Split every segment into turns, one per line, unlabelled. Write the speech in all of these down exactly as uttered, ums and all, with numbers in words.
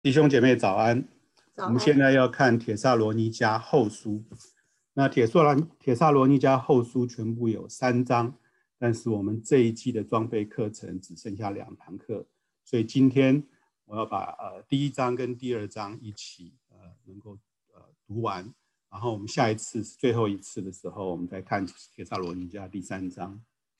弟兄姐妹早安。
早安。
我们现在要看帖撒罗尼迦后书。那帖撒罗帖撒罗尼迦后书全部有三章，但是我们这一季的装备课程只剩下两堂课，所以今天我要把呃第一章跟第二章一起呃能够呃读完，然后我们下一次最后一次的时候，我们再看帖撒罗尼迦第三章。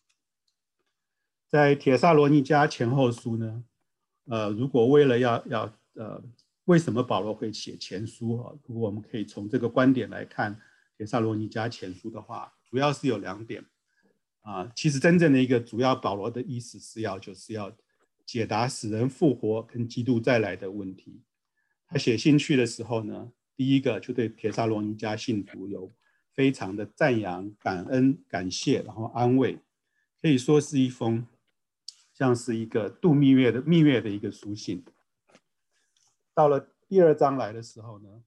在帖撒罗尼迦前后书呢，呃，如果为了要要呃，为什么保罗会写前书啊？如果我们可以从这个观点来看帖撒罗尼迦前书的话，主要是有两点啊。其实真正的一个主要保罗的意思是要就是要解答死人复活跟基督再来的问题。他写信去的时候呢，第一个就对帖撒罗尼迦信徒有非常的赞扬、感恩、感谢，然后安慰，可以说是一封像是一个度蜜月的蜜月的一个书信。到了第二章来的时候呢，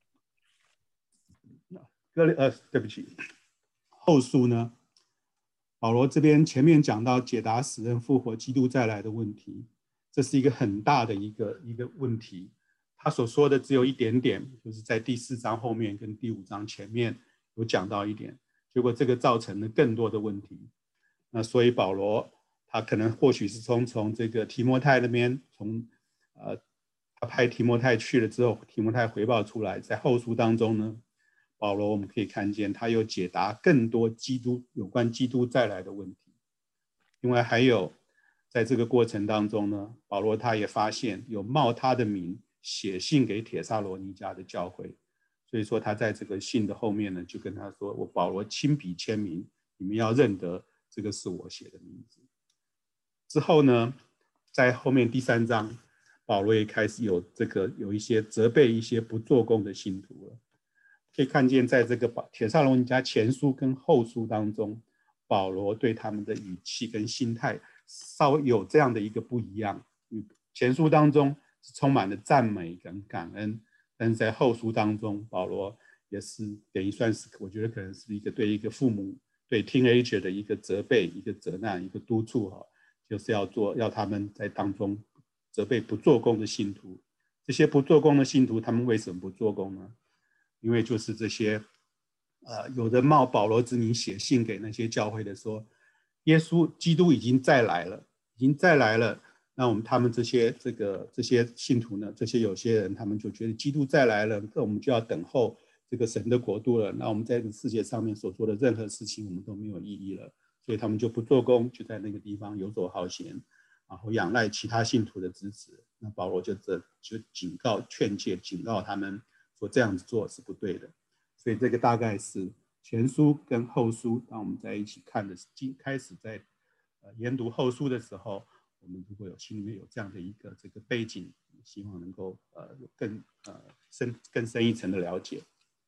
呃，对不起，后书呢，保罗这边前面讲到解答死人复活、基督再来的问题，这是一个很大的一个一个问题。他所说的只有一点点，就是在第四章后面跟第五章前面有讲到一点，结果这个造成了更多的问题。那所以保罗他可能或许是从从这个提摩太那边，从呃他派提摩太去了之后，提摩太回报出来，在后书当中呢，保罗我们可以看见他有解答更多基督有关基督再来的问题。另外还有在这个过程当中呢，保罗他也发现有冒他的名写信给帖撒罗尼迦的教会，所以说他在这个信的后面呢，就跟他说，我保罗亲笔签名，你们要认得这个是我写的名字。之后呢，在后面第三章，保罗也开始有这个有一些责备一些不做工的信徒了。可以看见在这个帖撒罗尼迦前书跟后书当中，保罗对他们的语气跟心态稍微有这样的一个不一样。前书当中是充满了赞美跟感恩，但是在后书当中，保罗也是等于算是我觉得可能是一个对一个父母对 teenager 的一个责备、一个责难、一个督促，就是要做要他们在当中责备不做工的信徒。这些不做工的信徒他们为什么不做工呢？因为就是这些呃，有人冒保罗之名写信给那些教会的说，耶稣基督已经再来了，已经再来了。那我们他们这些这个这些信徒呢，这些有些人他们就觉得基督再来了，那我们就要等候这个神的国度了。那我们在这个世界上面所做的任何事情，我们都没有意义了，所以他们就不做工，就在那个地方游手好闲，然后仰赖其他信徒的支持。那保罗就这就警告、劝诫、警告他们说这样子做是不对的。所以这个大概是前书跟后书，当我们在一起看的开始在呃研读后书的时候，我们如果有心里面有这样的一个这个背景，希望能够呃有更呃深更深一层的了解。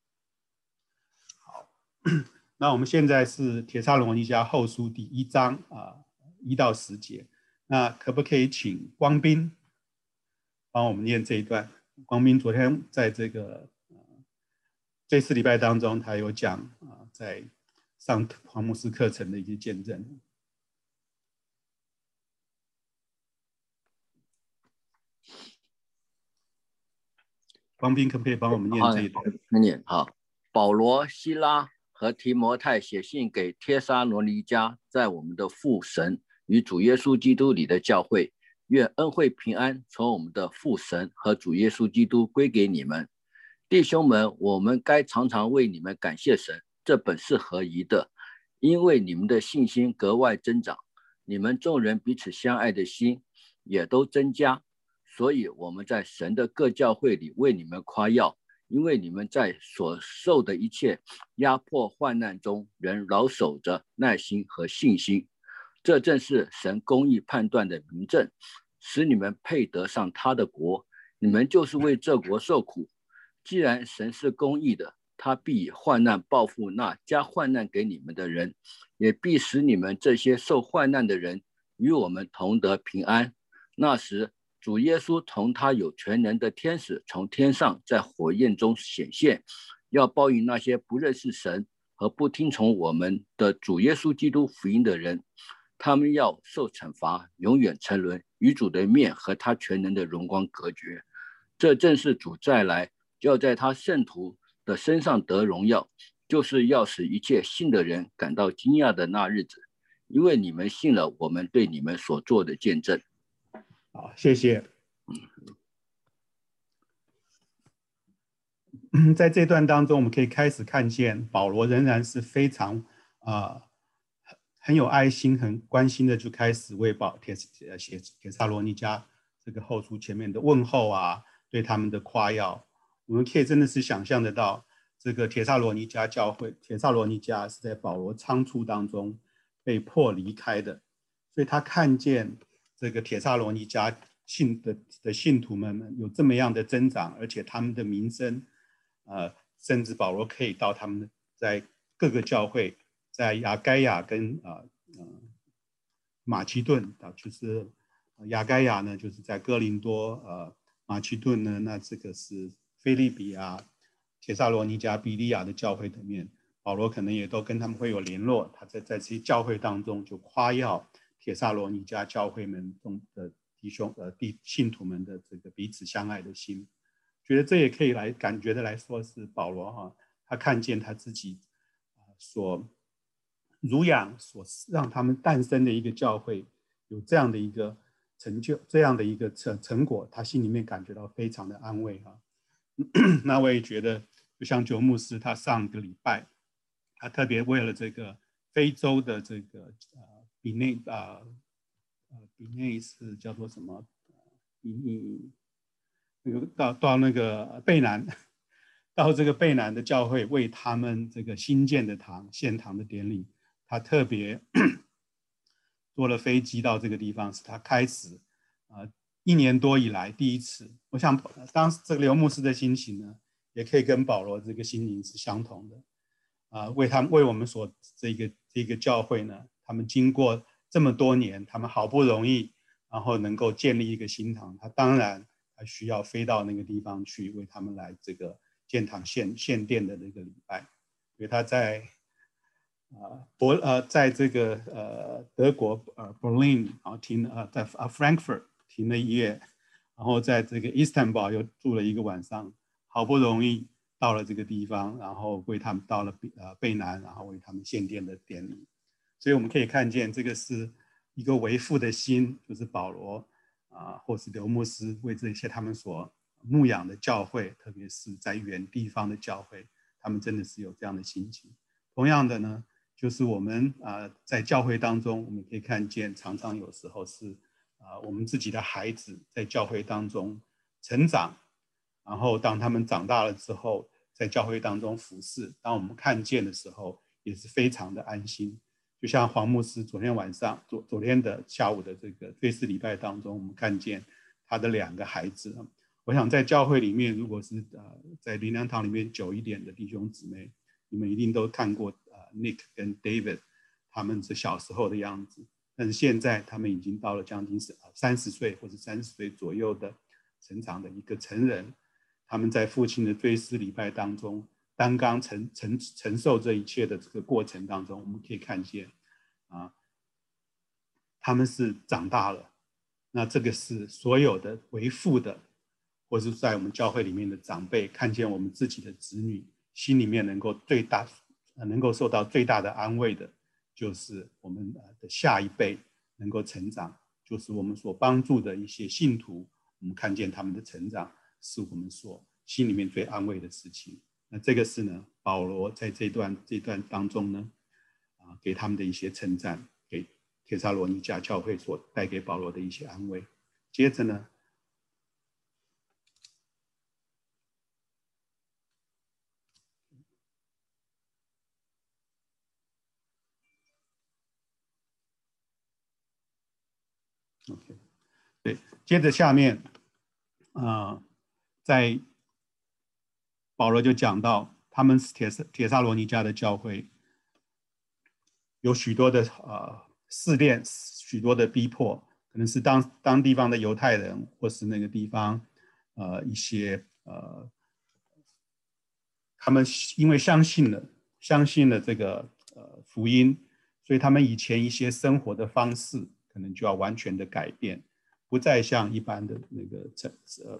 好，那我们现在是帖撒罗尼迦后书第一章啊一到十节，那可不可以请光斌帮我们念这一段？光斌昨天在这个呃这次礼拜当中，他有讲啊、呃，在上黄牧师课程的一些见证。光斌可不可以帮我们念这一段？
念好。保罗、希拉和提摩太写信给帖撒罗尼迦，在我们的父神与主耶稣基督里的教会，愿恩惠平安从我们的父神和主耶稣基督归给你们。弟兄们，我们该常常为你们感谢神，这本是合宜的，因为你们的信心格外增长，你们众人彼此相爱的心也都增加，所以我们在神的各教会里为你们夸耀，因为你们在所受的一切压迫患难中，仍牢守着耐心和信心。这正是神公义判断的明证，使你们配得上他的国。你们就是为这国受苦。既然神是公义的，他必以患难报复那加患难给你们的人，也必使你们这些受患难的人与我们同得平安。那时主耶稣同他有全能的天使从天上在火焰中显现，要报应那些不认识神和不听从我们的主耶稣基督福音的人，他们要受惩罚，永远沉沦，与主的面和他全能的荣光隔绝。 这正是主再来，要在他圣徒的身上得荣耀，就是要使一切信的人感到惊讶的那日子，因为你们信了我们对你们所做的见证。
好，谢谢。在这段当中，我们可以开始看见保罗仍然是非常啊、呃、很有爱心、很关心的，就开始为保帖写帖撒罗尼迦这个后书前面的问候啊，对他们的夸耀，我们可以真的是想象得到，这个帖撒罗尼迦教会，帖撒罗尼迦是在保罗仓促当中被迫离开的，所以他看见这个帖撒罗尼迦信 的, 的信徒们有这么样的增长，而且他们的名声。呃，甚至保罗可以到他们在各个教会，在亚该亚跟呃呃马其顿啊，就是亚该亚呢，就是在哥林多，呃，马其顿呢，那这个是腓立比啊、帖撒罗尼迦、比利亚的教会里面，保罗可能也都跟他们会有联络。他在在这些教会当中就夸耀帖撒罗尼迦教会们中的弟兄呃弟信徒们的这个彼此相爱的心。觉得这也可以来感觉的来说是保罗哈、啊，他看见他自己所乳养、所让他们诞生的一个教会有这样的一个成就、这样的一个成成果，他心里面感觉到非常的安慰哈、啊。那我也觉得，就像九牧师他上个礼拜，他特别为了这个非洲的这个呃比内啊呃比内是叫做什么比内。到到那个贝南，到这个贝南的教会为他们这个新建的堂献堂的典礼，他特别坐了飞机到这个地方，是他开始呃一年多以来第一次。我想当时这个刘牧师的心情呢，也可以跟保罗这个心情是相同的啊、呃，为他们为我们所这个这个教会呢，他们经过这么多年，他们好不容易然后能够建立一个新堂，他当然。还需要飞到那个地方去为他们来这个建堂献献殿的那个礼拜，因为他在呃伯呃在这个呃德国呃 Berlin 然后停呃在呃 Frankfurt 停了一夜，然后在这个 Istanbul 又住了一个晚上，好不容易到了这个地方，然后为他们到了呃贝南，然后为他们献殿的典礼，所以我们可以看见这个是一个为父的心，就是保罗。啊，或是刘牧师为这些他们所牧养的教会，特别是在远地方的教会，他们真的是有这样的心情。同样的呢，就是我们啊、呃、在教会当中，我们可以看见，常常有时候是啊、呃、我们自己的孩子在教会当中成长，然后当他们长大了之后，在教会当中服侍，当我们看见的时候，也是非常的安心。就像黄牧师昨天晚上、昨昨天的下午的这个追思礼拜当中，我们看见他的两个孩子。我想在教会里面，如果是呃在灵粮堂里面久一点的弟兄姊妹，你们一定都看过呃 Nick 跟 David 他们是小时候的样子，但是现在他们已经到了将近三十岁或者三十岁左右的成长的一个成人，他们在父亲的追思礼拜当中。担当承承承受这一切的这个过程当中，我们可以看见，啊，他们是长大了。那这个是所有的为父的，或是在我们教会里面的长辈，看见我们自己的子女，心里面能够最大，能够受到最大的安慰的，就是我们的下一辈能够成长，就是我们所帮助的一些信徒，我们看见他们的成长，是我们所心里面最安慰的事情。那这个是呢，保罗在这段这段当中呢，啊，给他们的一些称赞，给帖撒罗尼迦教会所带给保罗的一些安慰。接着呢，OK， 对，接着下面，啊、呃，在保罗就讲到，他们是帖帖撒罗尼迦的教会，有许多的呃试炼，许多的逼迫，可能是当当地方的犹太人，或是那个地方呃一些呃，他们因为相信了相信了这个呃福音，所以他们以前一些生活的方式可能就要完全的改变，不再像一般的那个呃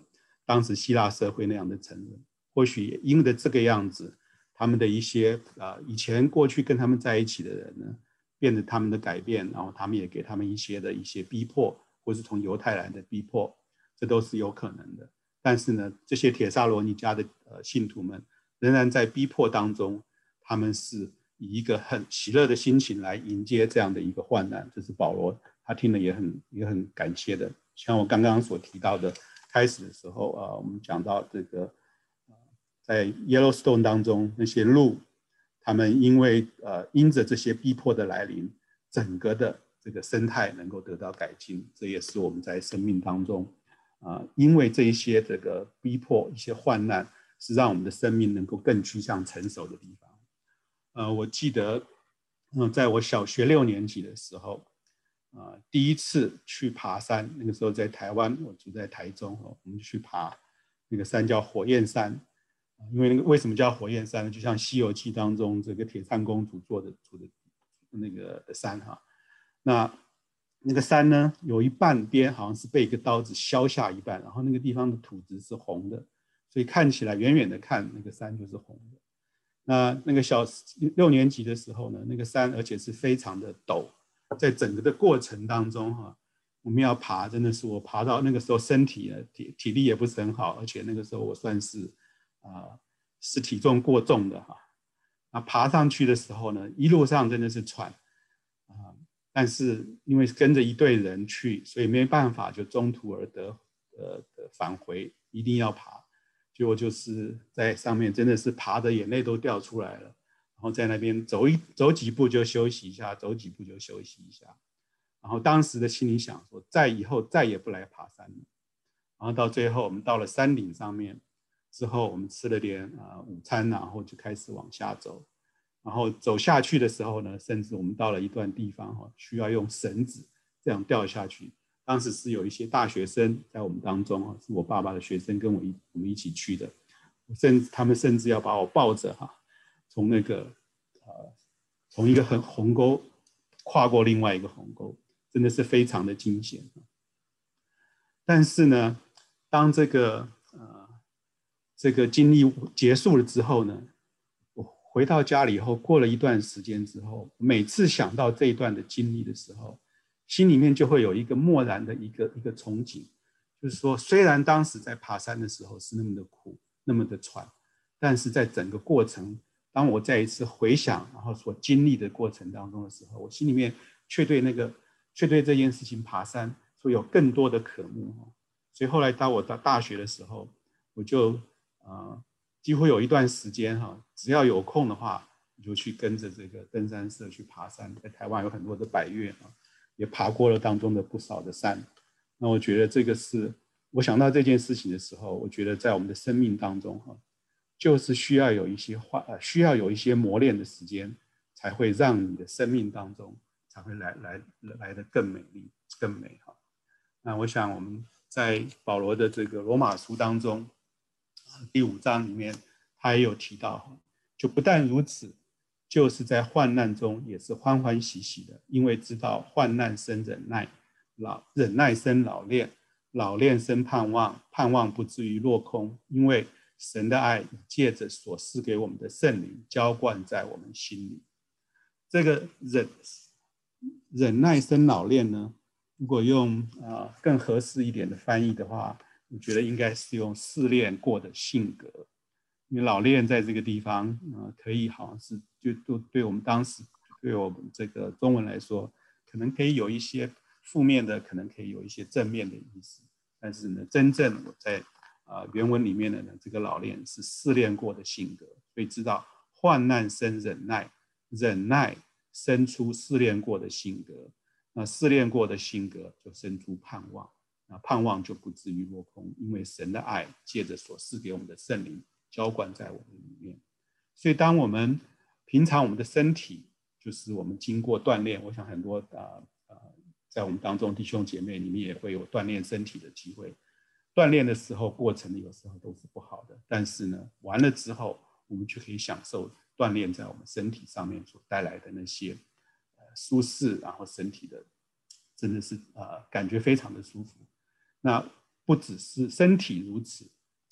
当时希腊社会那样的沉沦。或许也因为这个样子，他们的一些呃以前过去跟他们在一起的人呢，变得他们的改变，然后他们也给他们一些的一些逼迫，或是从犹太来的逼迫，这都是有可能的。但是呢，这些帖撒罗尼迦的呃信徒们仍然在逼迫当中，他们是以一个很喜乐的心情来迎接这样的一个患难。这是保罗他听了也很也很感谢的。像我刚刚所提到的，开始的时候啊、呃，我们讲到这个。在 Yellowstone 当中，那些鹿，他们因为呃因着这些逼迫的来临，整个的这个生态能够得到改进，这也是我们在生命当中啊、呃，因为这一些这个逼迫、一些患难，是让我们的生命能够更趋向成熟的地方。呃，我记得，嗯、呃，在我小学六年级的时候，啊、呃，第一次去爬山，那个时候在台湾，我住在台中，哦，我们去爬那个山叫火焰山。因为那个为什么叫火焰山呢？就像《西游记》当中这个铁扇公主做的做的那个山哈，那那个山呢，有一半边好像是被一个刀子削下一半，然后那个地方的土质是红的，所以看起来远远的看那个山就是红的。那那个小六年级的时候呢，那个山而且是非常的陡，在整个的过程当中哈，我们要爬，真的是我爬到那个时候身体呢体体力也不是很好，而且那个时候我算是。啊，是体重过重的哈。那爬上去的时候呢，一路上真的是喘啊，但是因为跟着一队人去，所以没办法，就中途而得呃返回，一定要爬。结果就是在上面真的是爬的眼泪都掉出来了，然后在那边走一走几步就休息一下，走几步就休息一下。然后当时的心里想说，再以后再也不来爬山了。然后到最后，我们到了山顶上面。之后我们吃了点呃午餐，然后就开始往下走。然后走下去的时候呢，甚至我们到了一段地方哈，需要用绳子这样掉下去。当时是有一些大学生在我们当中啊，是我爸爸的学生跟我一我们一起去的，甚至他们甚至要把我抱着哈，从那个呃从一个很鸿沟跨过另外一个鸿沟，真的是非常的惊险。但是呢，当这个呃。这个经历结束了之后呢，我回到家里以后，过了一段时间之后，每次想到这一段的经历的时候，心里面就会有一个漠然的一个一个憧憬，就是说，虽然当时在爬山的时候是那么的苦，那么的喘，但是在整个过程，当我再一次回想，然后所经历的过程当中的时候，我心里面却对那个，却对这件事情爬山，所以有更多的渴慕。所以后来当我到大学的时候，我就呃，几乎有一段时间哈，只要有空的话，你就去跟着这个登山社去爬山。在台湾有很多的百岳啊，也爬过了当中的不少的山。那我觉得这个是，我想到这件事情的时候，我觉得在我们的生命当中哈，就是需要有一些话，呃，需要有一些磨练的时间，才会让你的生命当中才会来来来得更美丽、更美哈。那我想我们在保罗的这个罗马书当中。第五章里面，他也有提到，就不但如此，就是在患难中也是欢欢喜喜的，因为知道患难生忍耐，老忍耐生老练，老练生盼望，盼望不至于落空，因为神的爱借着所赐给我们的圣灵浇灌在我们心里。这个忍忍耐生老练呢，如果用啊、呃、更合适一点的翻译的话。我觉得应该是用试炼过的性格，因为老练在这个地方，呃，可以好像是就就对我们当时对我们这个中文来说，可能可以有一些负面的，可能可以有一些正面的意思。但是呢，真正我在啊、呃、原文里面的呢，这个老练是试炼过的性格，所以知道患难生忍耐，忍耐生出试炼过的性格，那试炼过的性格就生出盼望。那盼望就不至于落空，因为神的爱借着所赐给我们的圣灵浇灌在我们里面。所以当我们平常我们的身体，就是我们经过锻炼，我想很多呃呃在我们当中弟兄姐妹，你们也会有锻炼身体的机会。锻炼的时候过程有时候都是不好的，但是呢，完了之后我们就可以享受锻炼在我们身体上面所带来的那些呃舒适，然后身体的真的是呃感觉非常的舒服。那不只是身体如此，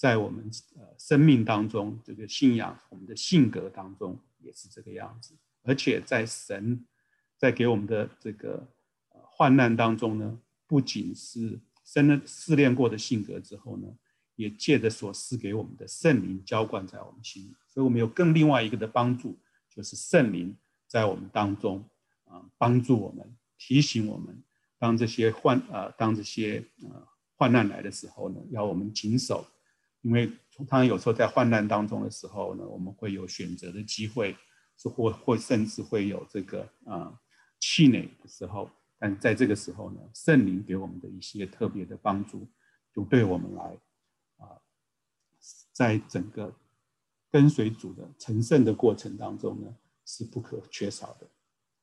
在我们呃生命当中，这个信仰，我们的性格当中也是这个样子。而且在神在给我们的这个呃患难当中呢，不仅是生了试炼过的性格之后呢，也借着所赐给我们的圣灵浇灌在我们心里。所以我们有更另外一个的帮助，就是圣灵在我们当中啊、呃、帮助我们，提醒我们，当这些患呃当这些呃患难来的时候呢，要我们谨守。因为通常有时候在患难当中的时候呢，我们会有选择的机会，是或或甚至会有这个呃气馁的时候。但在这个时候呢，圣灵给我们的一些特别的帮助，就对我们来啊、呃，在整个跟随主的成圣的过程当中呢，是不可缺少的。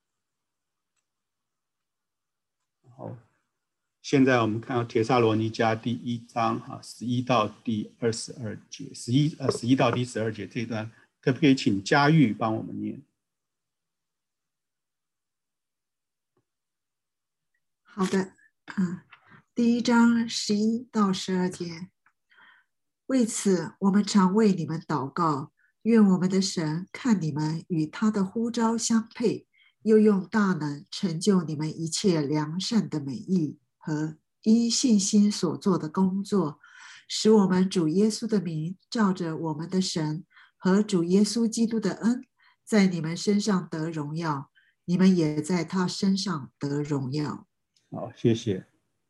然后现在我们看到帖撒罗尼迦第一章哈，十一到第二十二节，十一呃十一到第十二节这一段，可不可以请嘉玉帮我们念？
好的，嗯，第一章十一到十二节。为此，我们常为你们祷告，愿我们的神看你们与他的呼召相配，又用大能成就你们一切良善的美意和因信心所做的工作，使我们主耶稣的名照着我们的神和主耶稣基督的恩，在你们身上得荣耀，你们也在他身上得荣耀。
好，谢谢。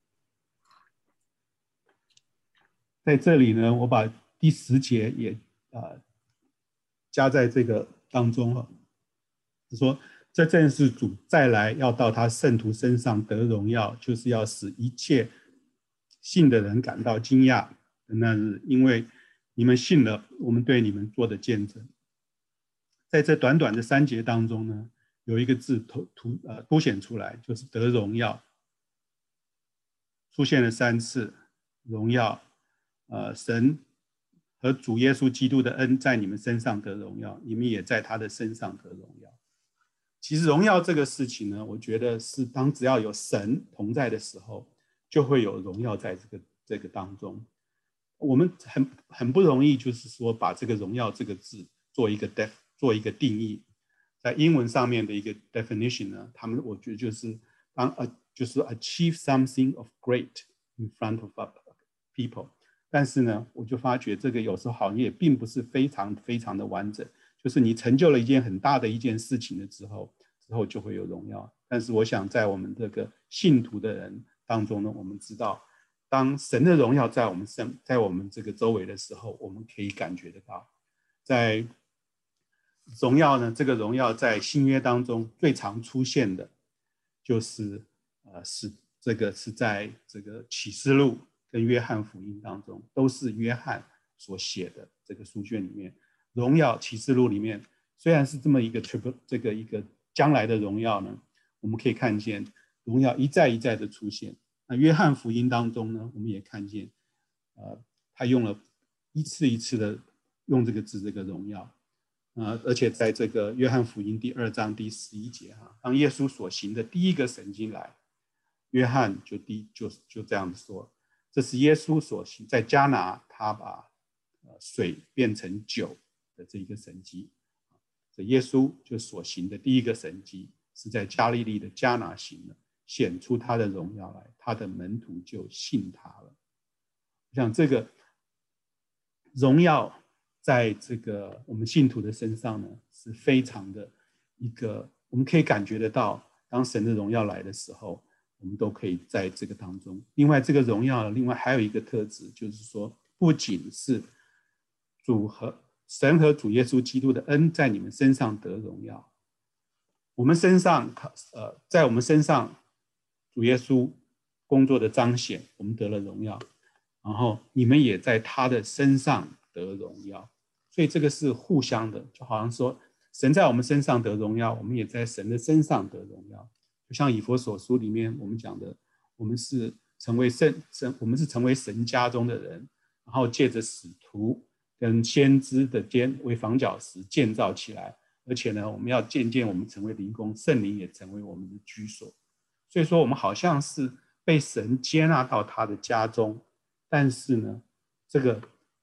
在这里呢，我把第十节也呃加在这个当中了。是说，这正是主再来要到他圣徒身上得荣耀，就是要使一切信的人感到惊讶的那日，因为你们信了我们对你们做的见证。在这短短的三节当中呢，有一个字突突呃凸显出来，就是得荣耀，出现了三次，荣耀。呃，神和主耶稣基督的恩在你们身上得荣耀，你们也在他的身上得荣耀。其实荣耀这个事情呢，我觉得是当只要有神同在的时候，就会有荣耀在这个这个当中。我们很很不容易，就是说把这个荣耀这个字做一个 def 做一个定义，在英文上面的一个 definition 呢，他们我觉得就是当 a 就是 achieve something of great in front of people。但是呢，我就发觉这个有时候好像也并不是非常非常的完整。就是你成就了一件很大的一件事情了之后，之后就会有荣耀。但是我想在我们这个信徒的人当中呢，我们知道，当神的荣耀在我们身，在我们这个周围的时候，我们可以感觉得到，在荣耀呢，这个荣耀在新约当中最常出现的，就是呃是这个是在这个启示录跟约翰福音当中，都是约翰所写的这个书卷里面。荣耀启示录里面虽然是这么一个这个一个将来的荣耀呢，我们可以看见荣耀一再一再的出现。那约翰福音当中呢，我们也看见，呃，他用了一次一次的用这个字，这个荣耀，呃，而且在这个约翰福音第二章第十一节哈，当耶稣所行的第一个神迹来，约翰就第就就这样说，这是耶稣所行，在迦拿他把呃水变成酒的这一个神迹。这耶稣就所行的第一个神迹是在加利利的迦拿行了，显出他的荣耀来，他的门徒就信他了。我想这个荣耀在这个我们信徒的身上呢，是非常的一个，我们可以感觉得到，当神的荣耀来的时候，我们都可以在这个当中。另外这个荣耀另外还有一个特质，就是说不仅是主和神和主耶稣基督的恩在你们身上得荣耀，我们身上呃，在我们身上主耶稣工作的彰显，我们得了荣耀，然后你们也在他的身上得荣耀，所以这个是互相的，就好像说神在我们身上得荣耀，我们也在神的身上得荣耀。就像以弗所书里面我们讲的，我们是成为神神，我们是成为神家中的人，然后借着使徒跟先知的肩为房角石建造起来，而且呢，我们要渐渐我们成为灵宫，圣灵也成为我们的居所。所以说我们好像是被神接纳到他的家中，但是呢，这个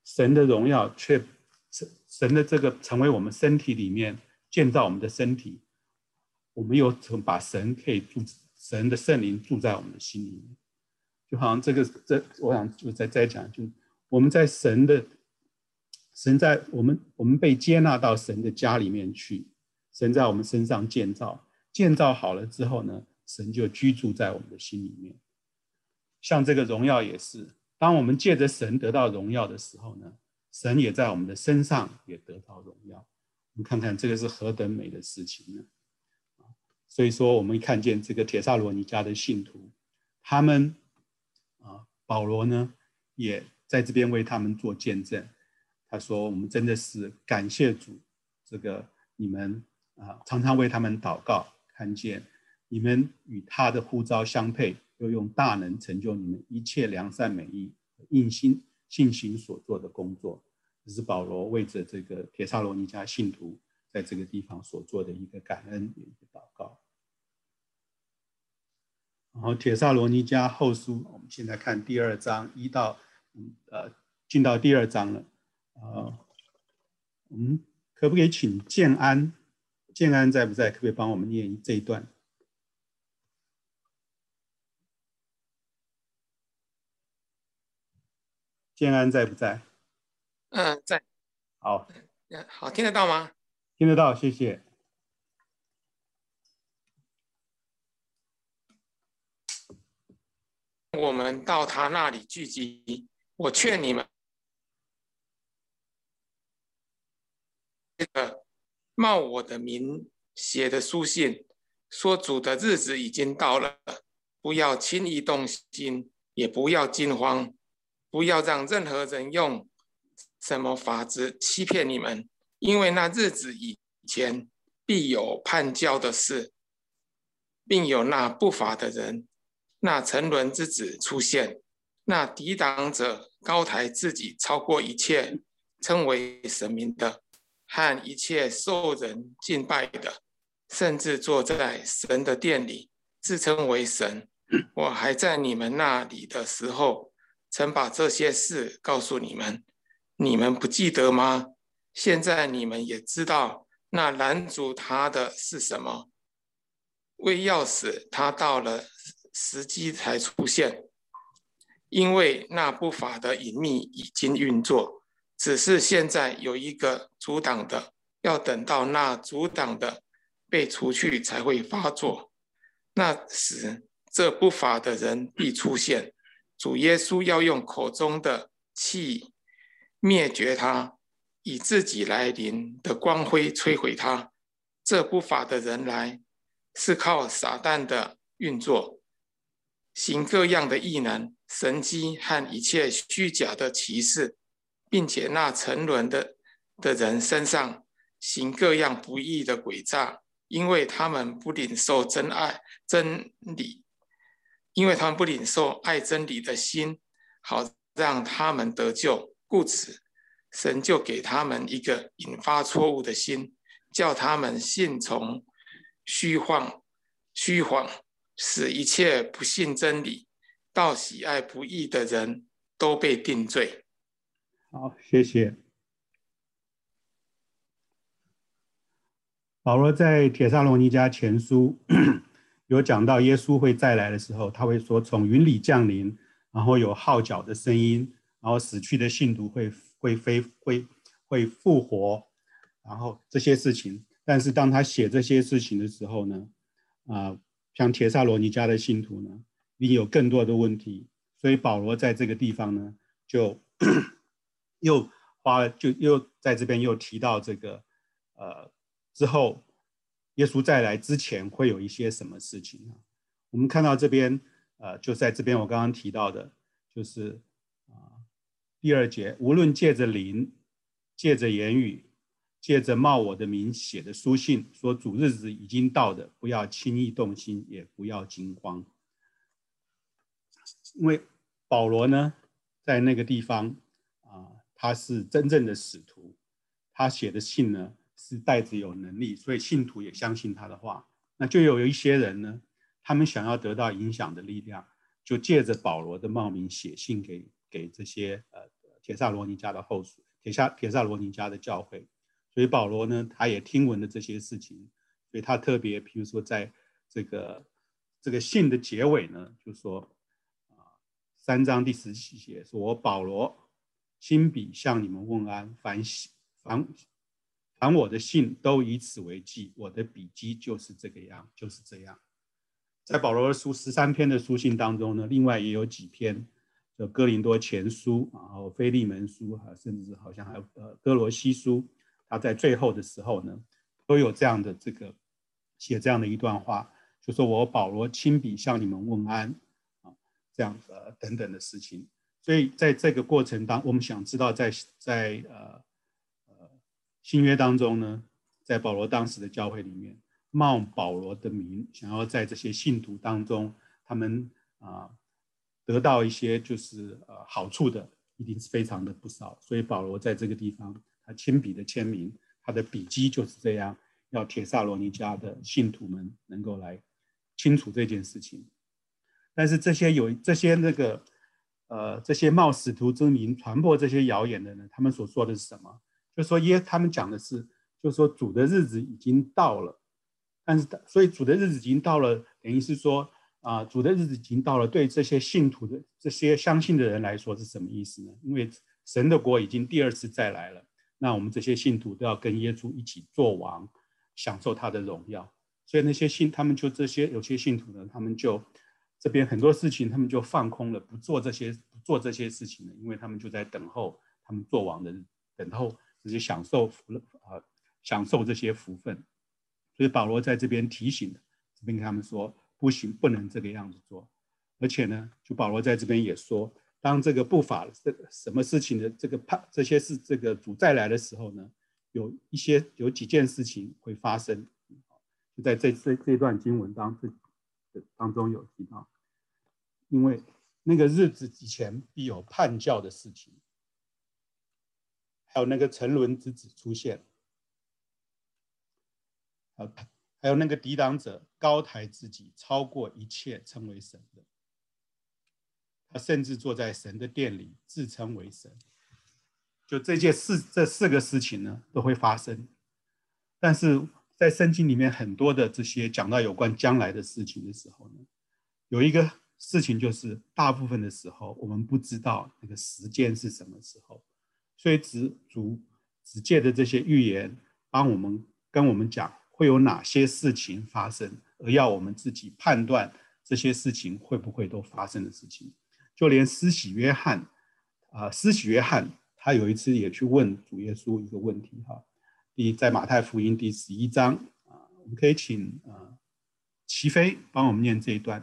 神的荣耀却神的这个成为我们身体里面建造我们的身体，我们又把神可以住神的圣灵住在我们的心里面，就好像这个这我想就再再讲，就我们在神的神在我们我们被接纳到神的家里面去，神在我们身上建造，建造好了之后呢，神就居住在我们的心里面。像这个荣耀也是，当我们借着神得到荣耀的时候呢，神也在我们的身上也得到荣耀。我们看看这个是何等美的事情呢？所以说我们看见这个帖撒罗尼迦的信徒，他们啊，保罗呢也在这边为他们做见证。他说我们真的是感谢主，这个你们啊常常为他们祷告，看见你们与他的呼召相配，又用大能成就你们一切良善美意应心信心所做的工作。这是保罗为着这个帖撒罗尼迦信徒在这个地方所做的一个感恩的一个祷告。然后帖撒罗尼迦后书，我们现在看第二章一到呃进到第二章了。呃，我们可不可以请建安？建安在不在？可不可以帮我们念这一段？建安在不在？
嗯、呃，在。
好，
好，听得到吗？
听得到，谢谢。
我们到他那里聚集，我劝你们，这个冒我的名写的书信，说主的日子已经到了，不要轻易动心，也不要惊慌，不要让任何人用什么法子欺骗你们，因为那日子以前必有叛教的事，并有那不法的人，那沉沦之子出现，那抵挡者高抬自己超过一切称为神明的，和一切受人敬拜的，甚至坐在神的殿里自称为神。我还在你们那里的时候，曾把这些事告诉你们，你们不记得吗？现在你们也知道那拦阻他的是什么，为要使他到了时机才出现，因为那不法的隐秘已经运作，只是现在有一个阻挡的，要等到那阻挡的被除去才会发作。那时这不法的人必出现，主耶稣要用口中的气灭绝他，以自己来临的光辉摧毁他。这不法的人来是靠撒旦的运作，行各样的异能、神迹和一切虚假的奇事，并且那沉沦的的人身上行各样不义的诡诈，因为他们不领受真爱真理，因为他们不领受爱真理的心，好让他们得救。故此，神就给他们一个引发错误的心，叫他们信从虚幻，虚谎，使一切不信真理、到喜爱不义的人都被定罪。
好，谢谢。保罗在帖撒罗尼迦前书有讲到耶稣会再来的时候，他会说从云里降临，然后有号角的声音，然后死去的信徒会会飞会会复活，然后这些事情。但是当他写这些事情的时候呢，啊、呃，像帖撒罗尼迦的信徒呢，一定有更多的问题，所以保罗在这个地方呢，就又花了，就又在这边又提到这个，呃，之后耶稣再来之前会有一些什么事情呢？我们看到这边，呃，就在这边我刚刚提到的，就是啊、呃，第二节，无论借着灵，借着言语，借着冒我的名写的书信，说主日子已经到的，不要轻易动心，也不要惊慌。因为保罗呢，在那个地方啊、呃，他是真正的使徒，他写的信呢是带着有能力，所以信徒也相信他的话。那就有一些人呢，他们想要得到影响的力量，就借着保罗的冒名写信给给这些呃帖撒罗尼迦的后书，帖撒帖撒罗尼迦的教会。所以保罗呢，他也听闻了这些事情，所以他特别，比如说在这个这个信的结尾呢，就说啊，三章第十七节说：“我保罗亲笔向你们问安，凡凡凡我的信都以此为记，我的笔记就是这个样，就是这样。”在保罗的书十三篇的书信当中呢，另外也有几篇，就哥林多前书，然后腓利门书，甚至好像还有呃哥罗西书，他在最后的时候呢，都有这样的这个写这样的一段话，就说我保罗亲笔向你们问安啊，这样呃等等的事情。所以在这个过程当，我们想知道在在呃呃新约当中呢，在保罗当时的教会里面，冒保罗的名，想要在这些信徒当中，他们啊、呃、得到一些就是呃好处的，一定是非常的不少。所以保罗在这个地方，他亲笔的签名，他的笔迹就是这样，要帖撒罗尼迦的信徒们能够来清楚这件事情。但是这些有这些那个呃这些冒使徒之名传播这些谣言的呢，他们所说的是什么？就是说耶，他们讲的是，就是说主的日子已经到了。但是，所以主的日子已经到了，等于是说啊、呃，主的日子已经到了。对这些信徒的这些相信的人来说是什么意思呢？因为神的国已经第二次再来了，那我们这些信徒都要跟耶稣一起做王，享受他的荣耀。所以那些信，他们就这些有些信徒呢，他们就这边很多事情，他们就放空了，不做这些不做这些事情了，因为他们就在等候他们做王的日，等候这些享受福啊、呃，享受这些福分。所以保罗在这边提醒，这边跟他们说不行，不能这个样子做。而且呢，就保罗在这边也说，当这个不法这个什么事情的这个怕这些事这个主再来的时候呢，有一些有几件事情会发生。就在这这这段经文当当中有提到，因为那个日子以前必有叛教的事情，还有那个沉沦之子出现。还有那个抵挡者高抬自己，超过一切称为神的，他甚至坐在神的殿里，自称为神。就这件事，这四个事情呢，都会发生。但是在圣经里面，很多的这些讲到有关将来的事情的时候呢，有一个事情就是，大部分的时候我们不知道那个时间是什么时候，所以只主只借着这些预言，帮我们跟我们讲。会有哪些事情发生，而要我们自己判断这些事情会不会都发生的事情。就连施洗约翰，啊、呃，施洗约翰他有一次也去问主耶稣一个问题哈。第在马太福音第十一章啊、呃，我们可以请呃齐飞帮我们念这一段。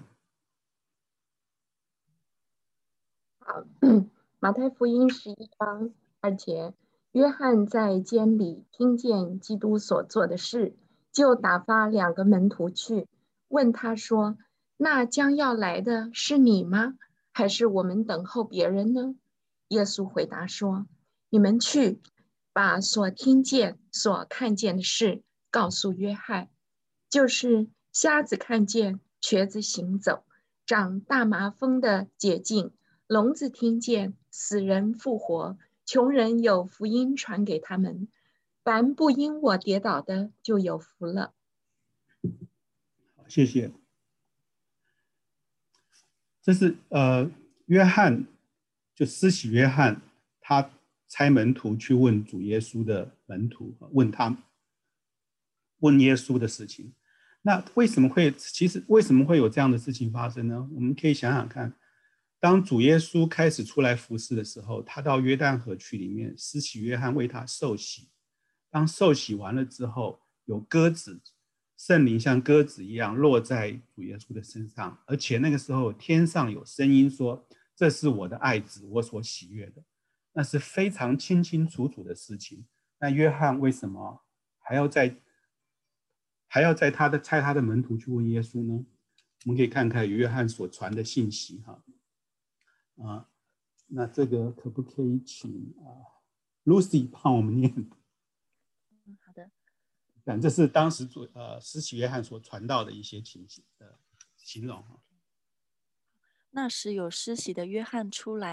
好，马太福音十一章二节，约翰在监里听见基督所做的事。就打发两个门徒去，问他说：“那将要来的是你吗？还是我们等候别人呢？”耶稣回答说：“你们去，把所听见、所看见的事告诉约翰，就是瞎子看见，瘸子行走，长大麻风的解禁，聋子听见，死人复活，穷人有福音传给他们。凡不因我跌倒的，就有福了。”
谢谢。这是呃，约翰就施洗约翰，他差门徒去问主耶稣的门徒，问他问耶稣的事情。那为什么会其实为什么会有这样的事情发生呢？我们可以想想看，当主耶稣开始出来服侍的时候，他到约旦河渠里面，施洗约翰为他受洗。当受洗完了之后，有鸽子，圣灵像鸽子一样落在主耶稣的身上，而且那个时候天上有声音说：“这是我的爱子，我所喜悦的。”那是非常清清楚楚的事情。那约翰为什么还要在还要在他的差他的门徒去问耶稣呢？我们可以看看约翰所传的信息哈。啊，那这个可不可以请啊 Lucy 帮我们念？
嗯，好的。
但这是当时主呃施洗约翰所传道的一些情形的形容。
那时有施洗的约翰出来，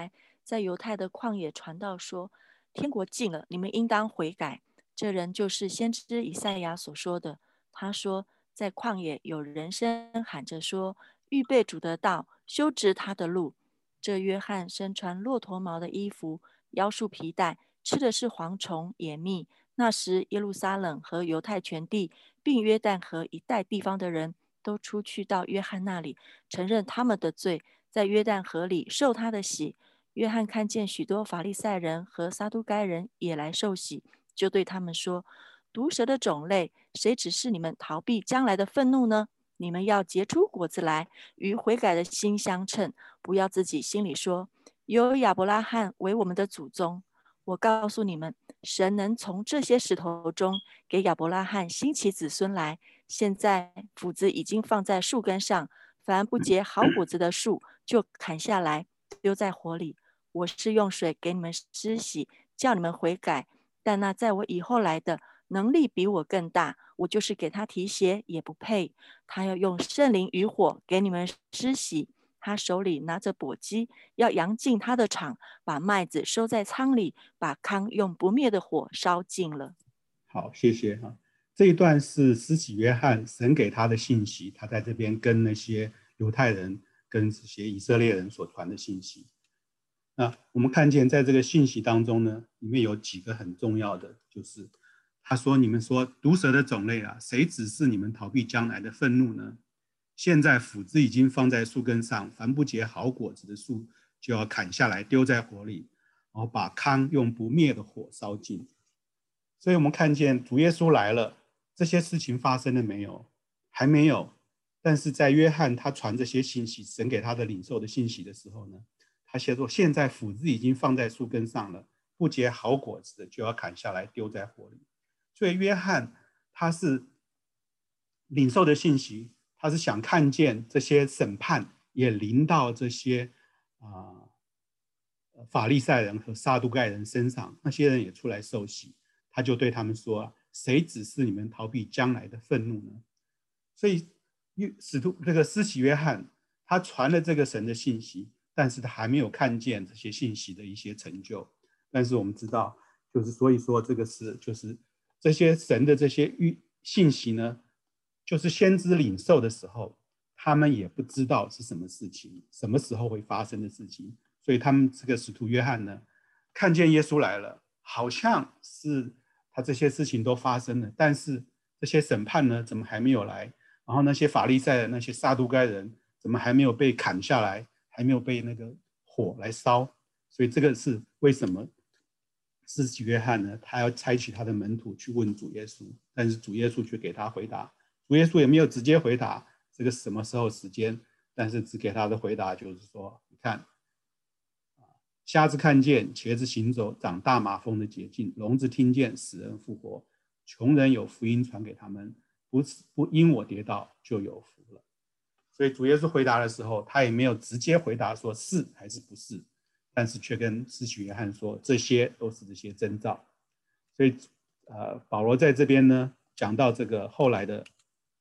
在犹太的旷野传道说：天国近了，你们应当悔改。这人就是先知以赛亚所说的。他说，在旷野有人声喊着说：预备主的道，修直他的路。这约翰身穿骆驼毛的衣服，腰束皮带，吃的是蝗虫野蜜。那时耶路撒冷和犹太全地，并约旦河一带地方的人都出去到约翰那里，承认他们的罪，在约旦河里受他的洗。约翰看见许多法利赛人和撒都该人也来受洗，就对他们说：毒蛇的种类，谁指示你们逃避将来的愤怒呢？你们要结出果子来，与悔改的心相称，不要自己心里说：有亚伯拉罕为我们的祖宗。我告诉你们，神能从这些石头中给亚伯拉罕兴起子孙来。现在斧子已经放在树根上，凡不结好果子的树，就砍下来丢在火里。我是用水给你们施洗，叫你们悔改，但那在我以后来的，能力比我更大，我就是给他提鞋也不配。他要用圣灵与火给你们施洗，他手里拿着簸箕，要扬进他的场，把麦子收在仓里，把糠用不灭的火烧尽了。
好，谢谢哈。这一段是施洗约翰神给他的信息，他在这边跟那些犹太人跟这些以色列人所传的信息。那我们看见在这个信息当中呢，里面有几个很重要的，就是他说：你们说毒蛇的种类啊，谁指示你们逃避将来的愤怒呢？现在斧子已经放在树根上，凡不结好果子的树就要砍下来丢在火里，然后把糠用不灭的火烧尽。所以我们看见主耶稣来了，这些事情发生了没有？还没有。但是在约翰他传这些信息，神给他的领受的信息的时候呢，他写说：现在斧子已经放在树根上了，不结好果子的就要砍下来丢在火里。所以约翰他是领受的信息，他是想看见这些审判也临到这些、呃、法利赛人和撒都该人身上，那些人也出来受洗。他就对他们说：谁指示你们逃避将来的愤怒呢？所以使徒这个施洗约翰他传了这个神的信息，但是他还没有看见这些信息的一些成就。但是我们知道，就是所以说这个是就是这些神的这些信息呢，就是先知领受的时候，他们也不知道是什么事情，什么时候会发生的事情。所以他们这个使徒约翰呢，看见耶稣来了，好像是他这些事情都发生了，但是这些审判呢，怎么还没有来？然后那些法利赛人、那些撒都该人，怎么还没有被砍下来，还没有被那个火来烧？所以这个是为什么施洗约翰呢？他要采取他的门徒去问主耶稣，但是主耶稣却给他回答。主耶稣也没有直接回答这个什么时候时间，但是只给他的回答就是说：你看，瞎子看见，瘸子行走，长大麻风的洁净，聋子听见，死人复活，穷人有福音传给他们，不不因我跌倒就有福了。所以主耶稣回答的时候，他也没有直接回答说是还是不是，但是却跟施洗约翰说这些都是这些征兆。所以呃，保罗在这边呢讲到这个后来的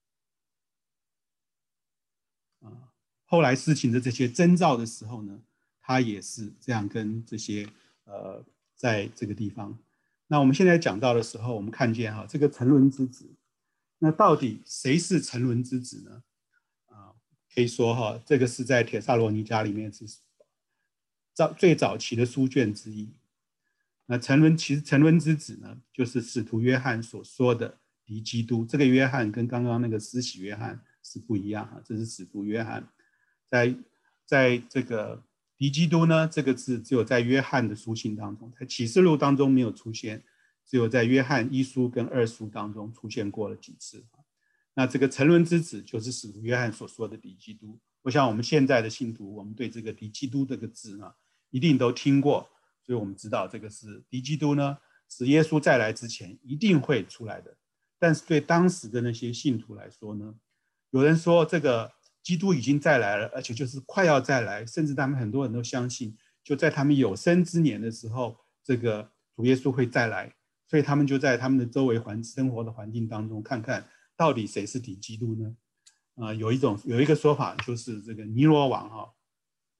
呃后来事情的这些征兆的时候呢，他也是这样跟这些呃在这个地方。那我们现在讲到的时候，我们看见哈这个沉沦之子，那到底谁是沉沦之子呢？啊，可以说哈，这个是在帖撒罗尼迦里面是早最早期的书卷之一。那沉沦其实沉沦之子呢，就是使徒约翰所说的敌基督。这个约翰跟刚刚那个施洗约翰是不一样哈，这是使徒约翰。在在这个敌基督呢，这个字只有在约翰的书信当中，在启示录当中没有出现，只有在约翰一书跟二书当中出现过了几次。那这个沉沦之子就是使徒约翰所说的敌基督。我想我们现在的信徒，我们对这个敌基督这个字呢，一定都听过，所以我们知道这个是敌基督呢，是耶稣再来之前一定会出来的。但是对当时的那些信徒来说呢，有人说这个基督已经再来了，而且就是快要再来，甚至他们很多人都相信，就在他们有生之年的时候，这个主耶稣会再来。所以他们就在他们的周围环生活的环境当中，看看到底谁是敌基督呢？呃、有一种有一个说法，就是这个尼罗王哈、哦，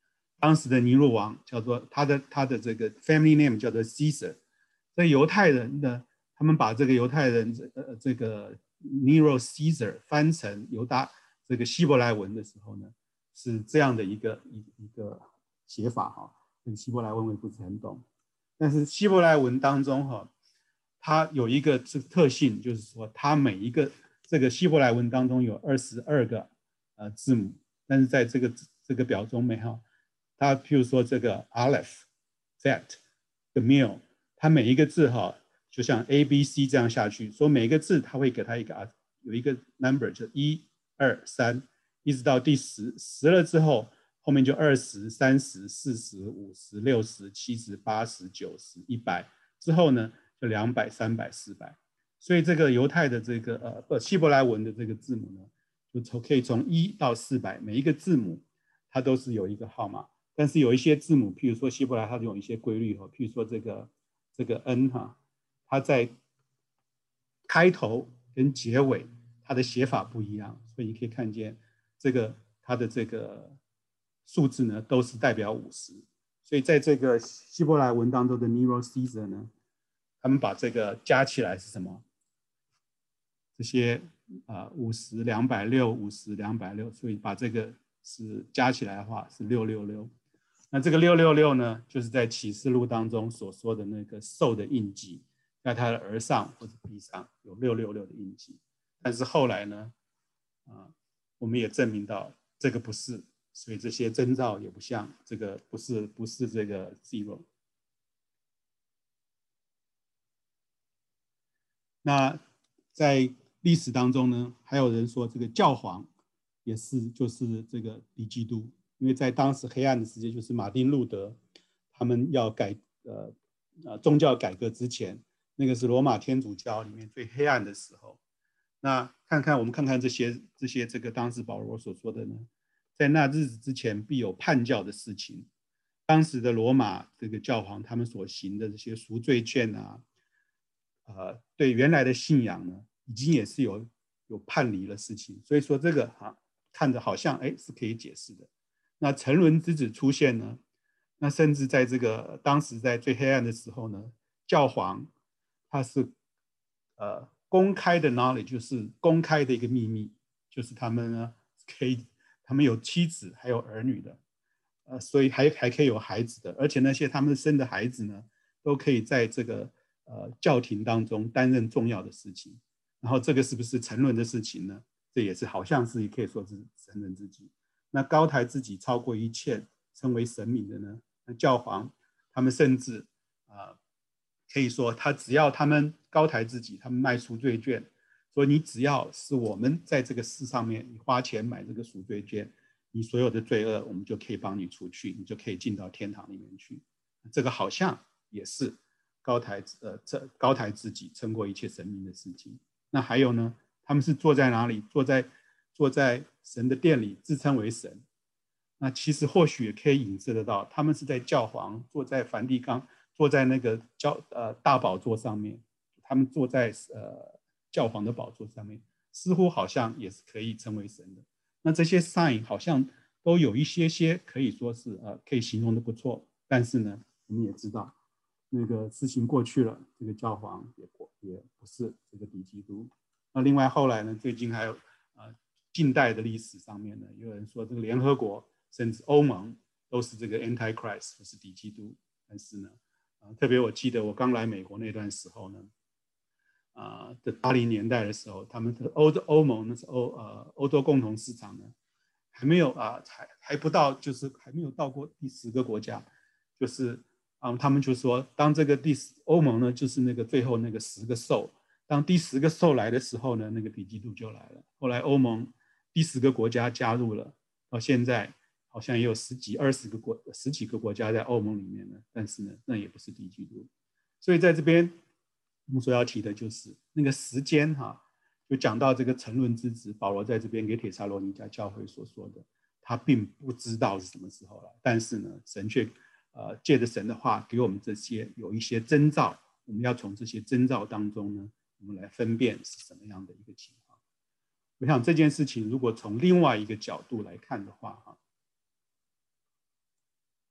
当时的尼罗王叫做他的他的这个 family name 叫做 Caesar。所以犹太人呢，他们把这个犹太人呃这个 Nero Caesar 翻成犹大这个希伯来文的时候呢，是这样的一个一一个写法哈。这个希伯来文我也不是很懂，但是希伯来文当中哈，它有一个特性，就是说它每一个这个希伯来文当中有二十二个呃字母，但是在这个这个表中没哈，它譬如说这个 Aleph、Zet、Gamil， 它每一个字哈，就像 A B C 这样下去，所以每一个字它会给它一个有一个 number， 就一二三，一直到第十，十了之后，后面就二十、三十、四十、五十、六十、七十、八十、九十、一百，之后呢就两百、三百、四百。所以这个犹太的这个呃不希伯来文的这个字母呢，就从可以从一到四百，每一个字母它都是有一个号码。但是有一些字母，譬如说希伯来它有一些规律哈，譬如说这个这个 N 哈，它在开头跟结尾它的写法不一样，所以你可以看见这个它的这个数字呢都是代表五十。所以在这个希伯来文当中的 Nero Caesar 呢，他们把这个加起来是什么？这些啊五十、两百六、五十、两百六，所以把这个是加起来的话是六六六。那这个六六六呢，就是在启示录当中所说的那个兽的印记，在他的额上或者臂上有六六六的印记。但是后来呢，啊，我们也证明到这个不是，所以这些征兆也不像这个，不是不是这个 zero。那在历史当中呢，还有人说这个教皇也是就是这个敌基督，因为在当时黑暗的时期，就是马丁路德他们要改呃呃宗教改革之前，那个是罗马天主教里面最黑暗的时候。那看看我们看看这些这些这个当时保罗所说的呢，在那日子之前必有叛教的事情。当时的罗马这个教皇他们所行的这些赎罪券啊，呃，对原来的信仰呢，已经也是有有叛离的事情。所以说这个啊，看着好像哎是可以解释的。那沉沦之子出现呢，那甚至在这个当时在最黑暗的时候呢，教皇他是呃公开的 knowledge， 就是公开的一个秘密，就是他们呢可以他们有妻子还有儿女的，呃，所以还还可以有孩子的，而且那些他们生的孩子呢，都可以在这个呃教廷当中担任重要的事情。然后这个是不是沉沦的事情呢？这也是好像是可以说是承认自己。那高抬自己超过一切，称为神明的呢？那教皇他们甚至啊、呃，可以说他只要他们高抬自己，他们卖赎罪券，说你只要是我们在这个世上面，你花钱买这个赎罪券，你所有的罪恶我们就可以帮你除去，你就可以进到天堂里面去。这个好像也是高抬呃这高抬自己，胜过一切神明的事情。那还有呢？他们是坐在哪里？坐在坐在神的殿里，自称为神。那其实或许也可以影射得到，他们是在教皇坐在梵蒂冈，坐在那个教呃大宝座上面，他们坐在呃教皇的宝座上面，似乎好像也是可以称为神的。那这些 sign 好像都有一些些可以说是呃可以形容的不错，但是呢，我们也知道那个事情过去了，这个教皇也也不是这个敌基督。那另外后来呢，最近还有呃近代的历史上面呢，有人说这个联合国甚至欧盟都是这个 Antichrist， 就是敌基督。但是呢，呃、特别我记得我刚来美国那段时候呢，啊，的八零年代的时候，他们的欧洲欧盟那是欧呃欧洲共同市场呢，还没有啊，还还不到，就是还没有到过第十个国家，就是啊，他们就说，当这个第十欧盟呢，就是那个最后那个十个兽。当第十个兽来的时候呢，那个敌基督就来了。后来欧盟第十个国家加入了，到现在好像也有十几、二十个国、十几个国家在欧盟里面呢。但是呢，那也不是敌基督。所以在这边我们所要提的就是那个时间哈、啊，就讲到这个沉沦之子，保罗在这边给帖撒罗尼迦教会所说的，他并不知道是什么时候了。但是呢，神却呃借着神的话给我们这些有一些征兆，我们要从这些征兆当中呢，我们来分辨是什么样的一个情况。我想这件事情如果从另外一个角度来看的话，哈，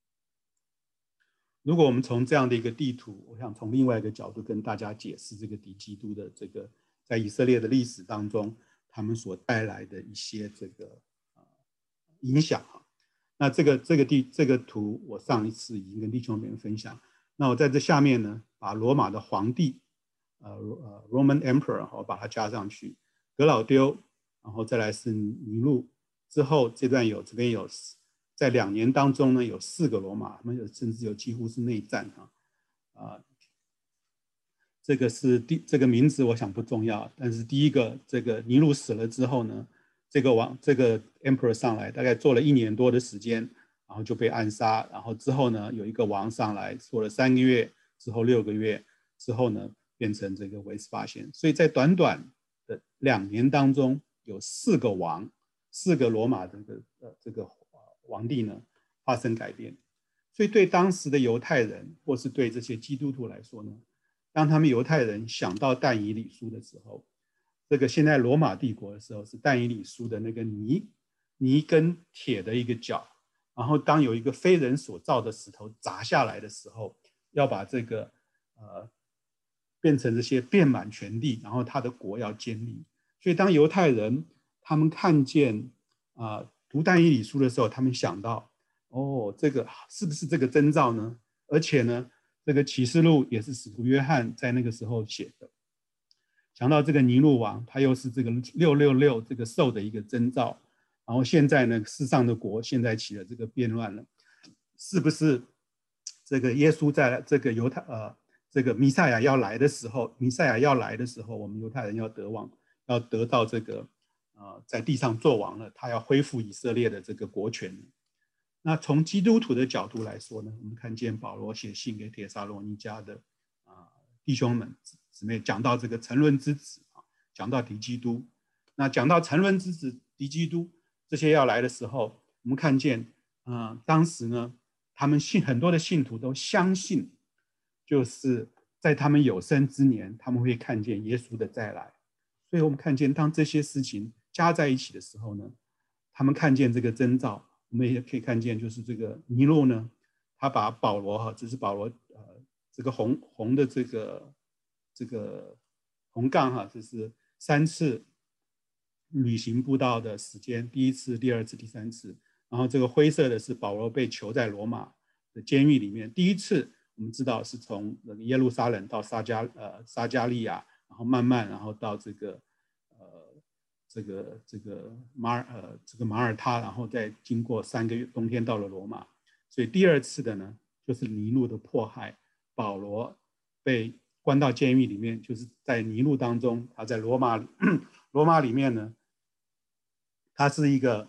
如果我们从这样的一个地图，我想从另外一个角度跟大家解释这个敌基督的这个在以色列的历史当中，他们所带来的一些这个、呃、影响。那这个这个地这个图，我上一次已经跟弟兄们分享。那我在这下面呢，把罗马的皇帝，呃呃 Roman Emperor， 我把它加上去，格老丢，然后再来是尼禄，之后这段有这边有在两年当中呢有四个罗马，他们有甚至有几乎是内战啊，呃，这个是第这个名字我想不重要，但是第一个这个尼禄死了之后呢，这个王这个 Emperor 上来，大概做了一年多的时间。然后就被暗杀，然后之后呢，有一个王上来做了三个月，之后六个月，之后呢，变成这个维斯巴先。所以在短短的两年当中，有四个王，四个罗马这个呃这个皇帝呢发生改变。所以对当时的犹太人，或是对这些基督徒来说呢，当他们犹太人想到但以理书的时候，这个现在罗马帝国的时候是但以理书的那个泥泥跟铁的一个角。然后当有一个非人所造的石头砸下来的时候，要把这个呃变成这些遍满全地，然后他的国要建立。所以当犹太人他们看见啊、呃、读但以理书的时候，他们想到，哦，这个是不是这个征兆呢？而且呢，这个启示录也是使徒约翰在那个时候写的。想到这个尼禄王，他又是这个六六六这个兽的一个征兆。然后现在呢，世上的国现在起了这个变乱了，是不是这个耶稣在这个犹太呃这个弥赛亚要来的时候，弥赛亚要来的时候，我们犹太人要得王，要得到这个呃在地上做王了，他要恢复以色列的这个国权。那从基督徒的角度来说呢，我们看见保罗写信给帖撒罗尼迦的啊、呃、弟兄们姊妹，讲到这个沉沦之子啊，讲到敌基督。那讲到沉沦之子敌基督。这些要来的时候，我们看见，呃，当时呢，他们信很多的信徒都相信，就是在他们有生之年，他们会看见耶稣的再来。所以我们看见，当这些事情加在一起的时候呢，他们看见这个征兆，我们也可以看见，就是这个尼禄呢，他把保罗哈，这是保罗呃这个红红的这个这个红杠哈，这是三次。旅行布道的时间，第一次、第二次、第三次，然后这个灰色的是保罗被囚在罗马的监狱里面。第一次我们知道是从耶路撒冷到撒加呃撒加利亚，然后慢慢然后到这个呃这个这个马尔呃这个马耳他，然后再经过三个月冬天到了罗马。所以第二次的呢，就是尼禄的迫害，保罗被关到监狱里面，就是在尼禄当中，他在罗马罗马里面呢。他是一个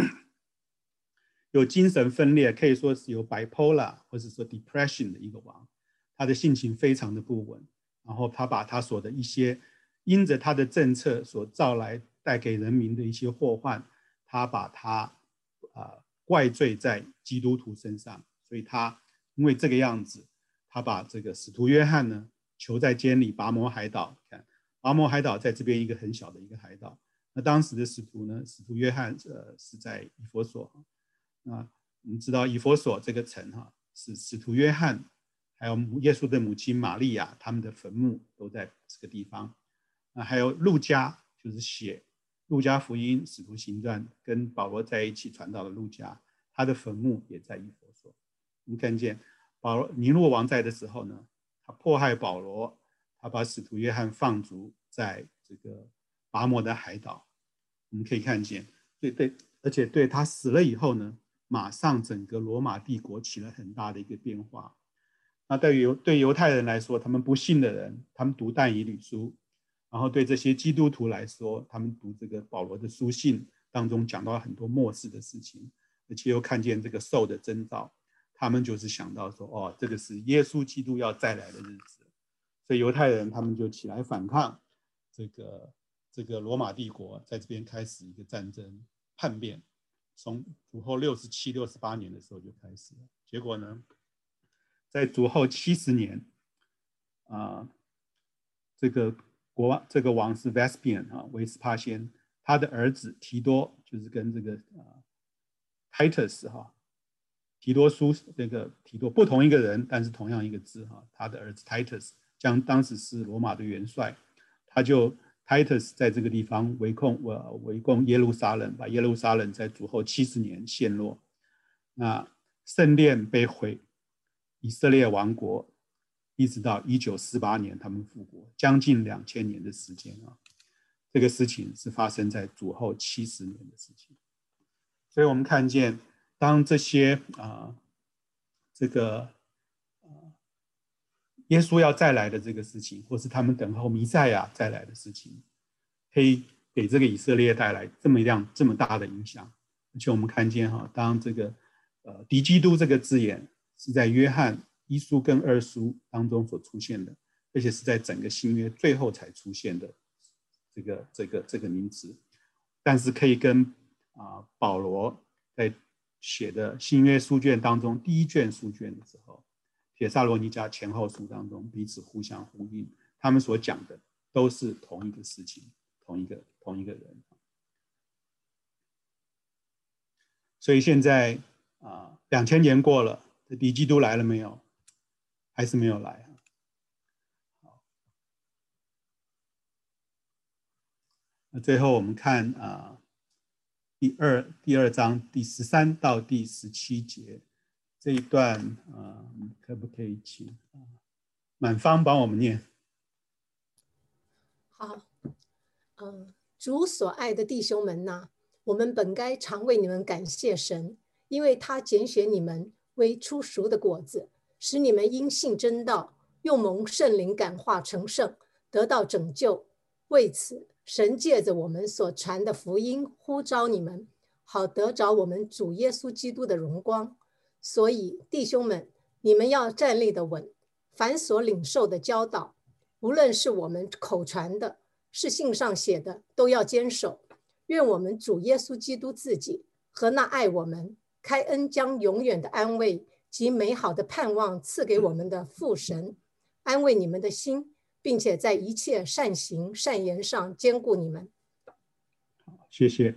有精神分裂，可以说是有 bipolar 或者说 depression 的一个王。他的性情非常的不稳，然后他把他所的一些因着他的政策所造来带给人民的一些祸患，他把他、呃、怪罪在基督徒身上。所以他因为这个样子，他把这个使徒约翰呢囚在监里，拔摩海岛。看拔摩海岛在这边一个很小的一个海岛。那当时的使徒呢，使徒约翰呃是在以弗所。那我们知道以弗所这个城哈，是使徒约翰还有耶稣的母亲玛利亚他们的坟墓都在这个地方。那还有路加，就是写路加福音、使徒行传跟保罗在一起传道的路加，他的坟墓也在以弗所。我们看见保罗尼禄王在的时候呢，他迫害保罗，他把使徒约翰放逐在这个拔摩的海岛。我们可以看见，对对，而且对他死了以后呢，马上整个罗马帝国起了很大的一个变化。那对于对犹太人来说，他们不信的人，他们读但以理书，然后对这些基督徒来说，他们读这个保罗的书信当中讲到很多末世的事情，而且又看见这个兽的征兆，他们就是想到说，哦，这个是耶稣基督要再来的日子。所以犹太人他们就起来反抗这个这个罗马帝国，在这边开始一个战争叛变，从主后六十七、六十八年的时候就开始了。结果呢，在主后七十年，啊、呃，这个国王这个王是 Vespasian 啊，维斯帕先，他的儿子提多就是跟这个呃 Titus 哈提多书这个提多不同一个人，但是同样一个字哈，他的儿子 Titus 将当时是罗马的元帅，他就 Titus 在这个地方围攻围攻耶路撒冷，把耶路撒冷在主后七十年陷落，那圣殿被毁，以色列亡国，一直到一九四八年他们复国，将近两千年的时间啊。这个事情是发生在主后七十年的事情，所以我们看见，当这些啊、呃、这个、呃、耶稣要再来的这个事情，或是他们等候弥赛亚再来的事情，可以给这个以色列带来这么一样这么大的影响。而且我们看见哈，当这个呃敌基督这个字眼是在约翰一书跟二书当中所出现的，而且是在整个新约最后才出现的。这个这个这个名词，但是可以跟啊、呃、保罗在写的新约书卷当中第一卷书卷的时候，帖撒罗尼迦前后书当中彼此互相呼应，他们所讲的都是同一个事情，同一个同一个人。所以现在啊两千年过了，这敌基督来了没有？还是没有来啊？最后我们看啊、呃、第二第二章第十三到第十七节这一段啊、呃，可不可以请啊、呃、满芳帮我们念？
好，嗯，主所爱的弟兄们呐，我们本该常为你们感谢神，因为他拣选你们为初熟的果子，使你们因信真道，又蒙圣灵感化成圣，得到拯救。为此，神借着我们所传的福音呼召你们，好得着我们主耶稣基督的荣光。所以弟兄们，你们要站立得稳，凡所领受的教导，无论是我们口传的，是信上写的，都要坚守。愿我们主耶稣基督自己和那爱我们、开恩将永远的安慰及美好的盼望赐给我们的父神，安慰你们的心，并且在一切善行善言上坚固你们。
好，谢谢。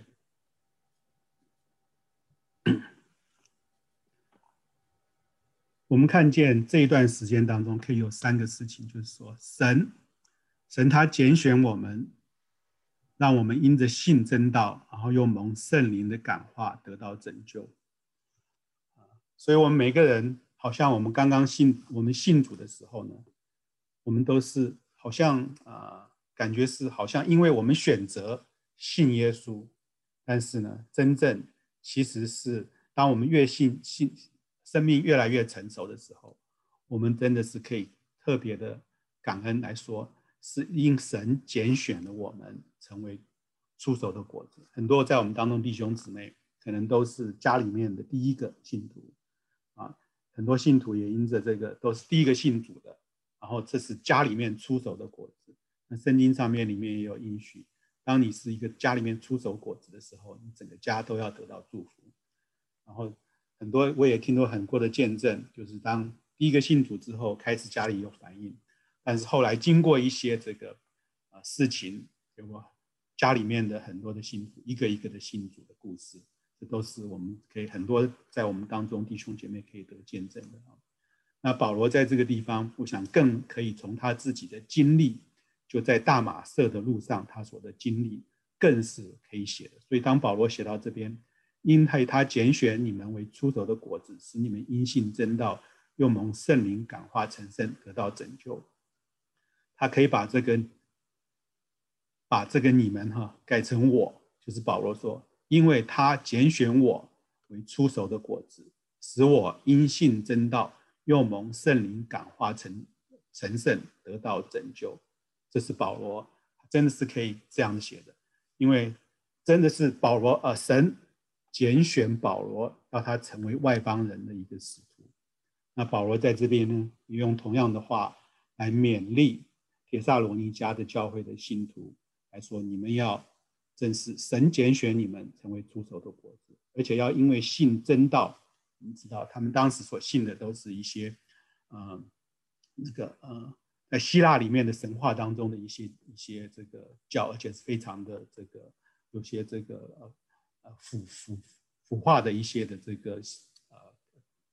我们看见这一段时间当中可以有三个事情，就是说神神他拣选我们，让我们因着信真道，然后又蒙圣灵的感化得到拯救。所以我们每个人好像我们刚刚信我们信主的时候呢，我们都是好像啊、呃，感觉是好像因为我们选择信耶稣，但是呢，真正其实是当我们越信信生命越来越成熟的时候，我们真的是可以特别的感恩来说，是因神拣选了我们成为出手的果子。很多在我们当中弟兄姊妹可能都是家里面的第一个信徒啊，很多信徒也因着这个都是第一个信主的，然后这是家里面出手的果子。那圣经上面里面也有应许，当你是一个家里面出手果子的时候，你整个家都要得到祝福。然后很多我也听到很多的见证，就是当第一个信主之后，开始家里有反应，但是后来经过一些这个、呃、事情，结果家里面的很多的信徒一个一个的信主的故事，这都是我们可以很多在我们当中弟兄姐妹可以得见证的。那保罗在这个地方，我想更可以从他自己的经历，就在大马色的路上他所的经历更是可以写的。所以当保罗写到这边，因他他拣选你们为出手的果子，使你们因信真道，又蒙圣灵感化成圣，得到拯救。他可以把这个把这个你们哈改成我，就是保罗说，因为他拣选我为出手的果子，使我因信真道，又蒙圣灵感化成成圣，得到拯救。这是保罗真的是可以这样写的，因为真的是保罗呃神拣选保罗，让他成为外邦人的一个使徒。那保罗在这边呢，也用同样的话来勉励帖撒罗尼迦的教会的信徒，来说你们要正是神拣选你们成为出手的果子，而且要因为信真道。你知道他们当时所信的都是一些呃那个呃在希腊里面的神话当中的一些一些这个教，而且是非常的这个有些这个呃腐腐腐化的一些的这个呃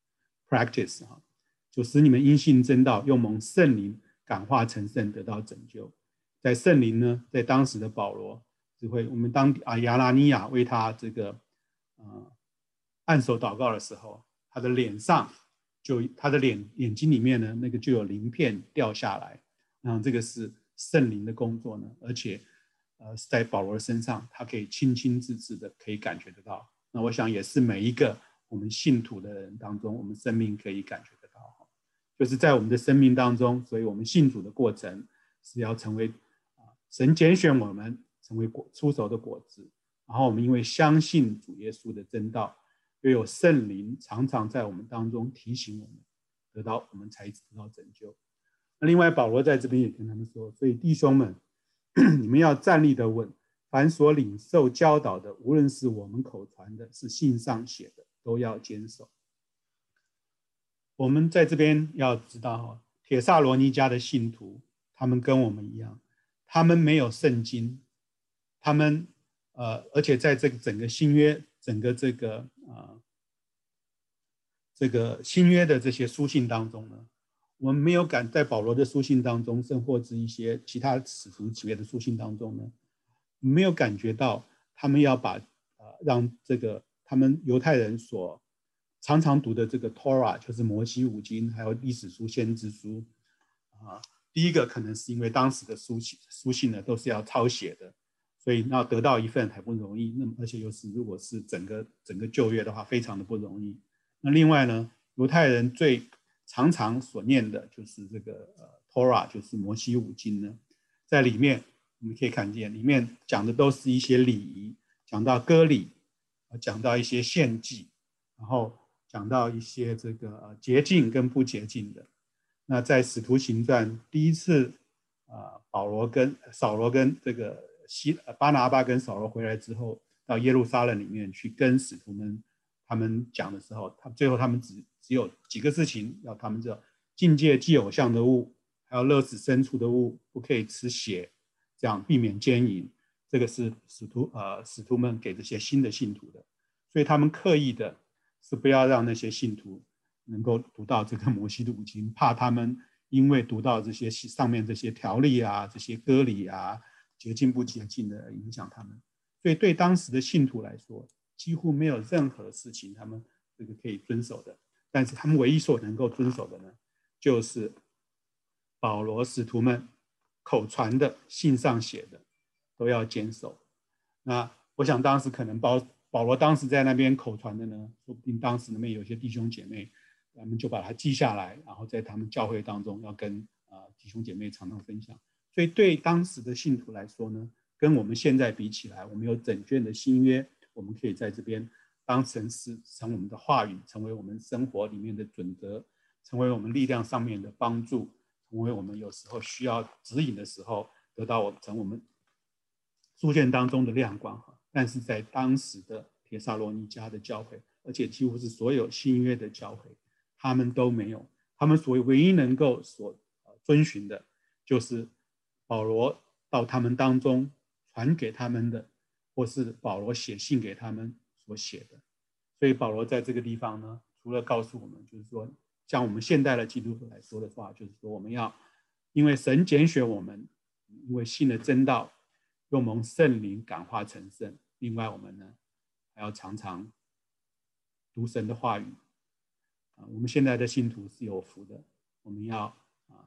practice 哈，就使你们因信真道，又蒙圣灵感化成圣，得到拯救。在圣灵呢，在当时的保罗只会，我们当啊亚拿尼亚为他这个呃按手祷告的时候，他的脸上就他的脸眼睛里面呢，那个就有鳞片掉下来，然后这个是圣灵的工作呢，而且呃在保罗的身上，他可以亲亲自自的可以感觉得到。那我想也是每一个我们信徒的人当中，我们生命可以感觉得到，就是在我们的生命当中，所以我们信主的过程是要成为神拣选我们成为出熟的果子，然后我们因为相信主耶稣的真道，又有圣灵常常在我们当中提醒我们，得到我们才得到拯救。那另外保罗在这边也跟他们说，所以弟兄们，你们要站立的稳，凡所领受教导的，无论是我们口传的，是信上写的，都要坚守。我们在这边要知道，帖撒罗尼迦的信徒，他们跟我们一样，他们没有圣经，他们呃，而且在这个整个新约，整个这个呃，这个新约的这些书信当中呢，我们没有感在保罗的书信当中，甚或是一些其他使徒企业的书信当中呢，没有感觉到他们要把呃让这个他们犹太人所常常读的这个 Torah， 就是摩西五经，还有历史书、先知书啊。第一个可能是因为当时的书信书信呢都是要抄写的，所以要得到一份还不容易。那么而且又是如果是整个整个旧约的话，非常的不容易。那另外呢，犹太人最常常所念的就是这个呃 Torah， 就是摩西五经呢，在里面我们可以看见，里面讲的都是一些礼仪，讲到割礼，讲到一些献祭，然后讲到一些这个洁净跟不洁净的。那在使徒行传第一次，呃，保罗跟扫罗跟这个西巴拿巴跟扫罗回来之后，到耶路撒冷里面去跟使徒们他们讲的时候，他最后他们只只有几个事情要他们知道：禁戒祭偶像的物，还有勒死牲畜的物，不可以吃血，这样避免奸淫。这个是使徒呃使徒们给这些新的信徒的，所以他们刻意的是不要让那些信徒能够读到这个摩西的五经，怕他们因为读到这些上面这些条例啊、这些割礼啊、洁净不洁净的影响他们。所以对当时的信徒来说，几乎没有任何事情他们这个可以遵守的。但是他们唯一所能够遵守的呢，就是保罗使徒们口传的、信上写的，都要坚守。那我想当时可能保保罗当时在那边口传的呢，说不定当时那边有些弟兄姐妹，他们就把它记下来，然后在他们教会当中要跟、呃、弟兄姐妹常常分享。所以对当时的信徒来说呢，跟我们现在比起来，我们有整卷的新约，我们可以在这边当成是成我们的话语，成为我们生活里面的准则，成为我们力量上面的帮助，成为我们有时候需要指引的时候得到我成我们书卷当中的亮光。但是在当时的帖撒罗尼迦的教会，而且几乎是所有新约的教会，他们都没有，他们所唯一能够所遵循的，就是保罗到他们当中传给他们的，或是保罗写信给他们所写的。所以保罗在这个地方呢，除了告诉我们，就是说，像我们现代的基督徒来说的话，就是说我们要因为神拣选我们，因为信了真道，又蒙圣灵感化成圣。另外我们呢，还要常常读神的话语。啊，我们现在的信徒是有福的，我们要啊，